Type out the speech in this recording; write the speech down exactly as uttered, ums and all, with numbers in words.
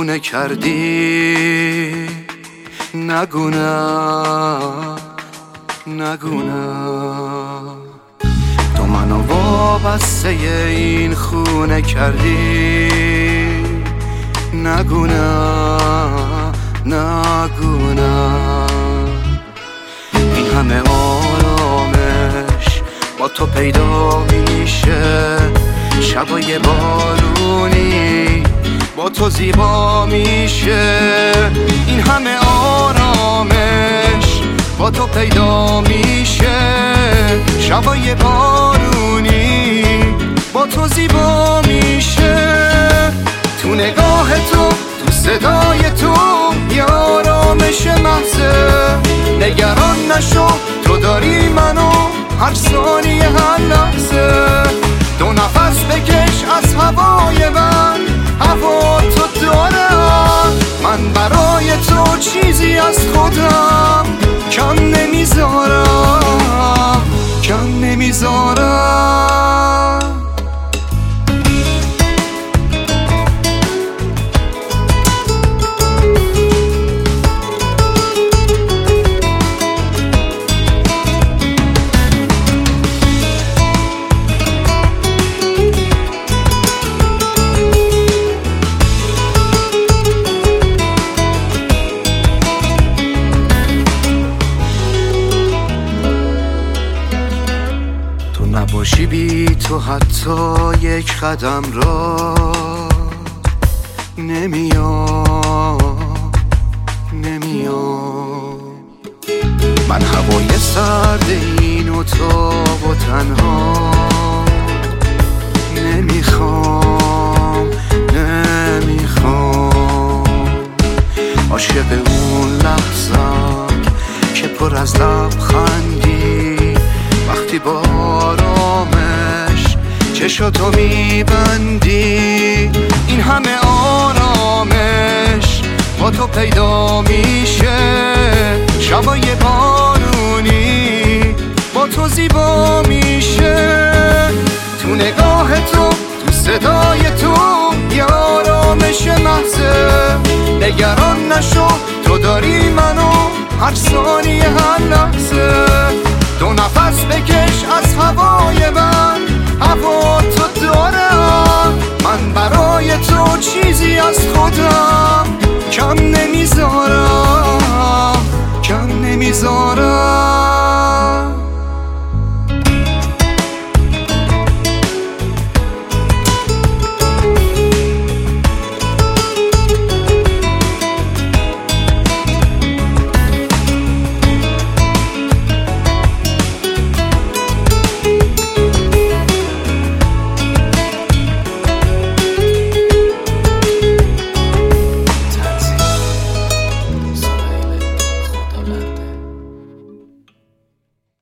خونه کردی، نگو نه نگو نه. تو منو وابسته این خونه کردی، نگو نه نگو نه. این همه آرامش با تو پیدا میشه، شبای بارونی با تو زیبا میشه. این همه آرامش با تو پیدا میشه، شبای بارونی با تو زیبا میشه. تو نگاه تو، تو صدای تو، یه آرامش محضه. نگران نشو، تو داری منو هر ثانیه هر لحظه. دو نفس بکش از هوای من، هوا تو دارم. من برای تو چیزی از خودم کم نمیذارم، کم نمیذارم. نباشی بی تو حتی یک قدم را نمیام نمیام. من هوای سرد این اتاق و تنها نمیخوام نمیخوام. عاشق اون لحظم که پر از لبخندی، وقتی با آرامش چشاتو میبندی. این همه آرامش با تو پیدا میشه، شبای بارونی با تو زیبا میشه. تو نگاه تو، تو صدای تو، یه آرامش محضه. نگران نشو، تو داری منو هر ثانیه هر لحظه. دو نفس بکش از هوای من، هوا تو دارم. من برای تو چیزی از خودم کم نمیذارم.